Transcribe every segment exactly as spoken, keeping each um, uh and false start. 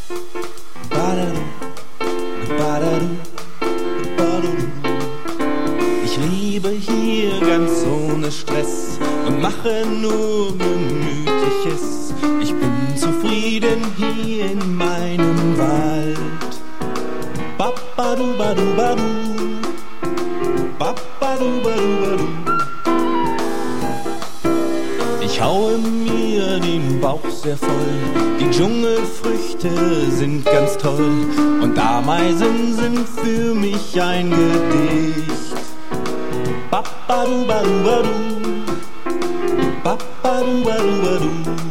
Ich lebe hier ganz ohne Stress und mache nur Gemütliches. Ich bin zufrieden hier in meinem Wald. Babadu badu badu, babadu badu badu. Ich haue mir den Bauch sehr voll, die Dschungelfrüchte sind ganz toll und Ameisen sind für mich ein Gedicht. Babadu badu badu, babadu badu badu.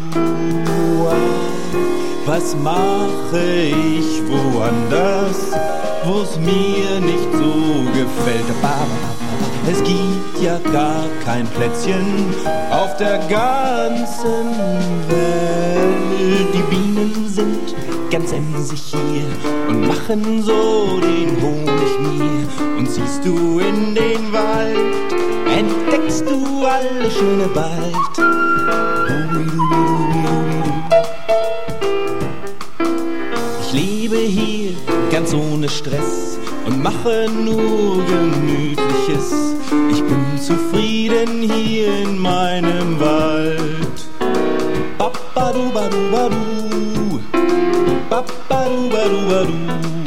Was mache ich woanders, wo's mir nicht so gefällt? Es gibt ja gar kein Plätzchen auf der ganzen Welt. Die Bienen sind ganz emsig hier und machen so den Honig mir. Und siehst du in den Wald, entdeckst du alle Schöne bald. Ich lebe hier ganz ohne Stress und mache nur Gemütliches. Ich bin zufrieden hier in meinem Wald. Babadu badu badu, babadu badu badu.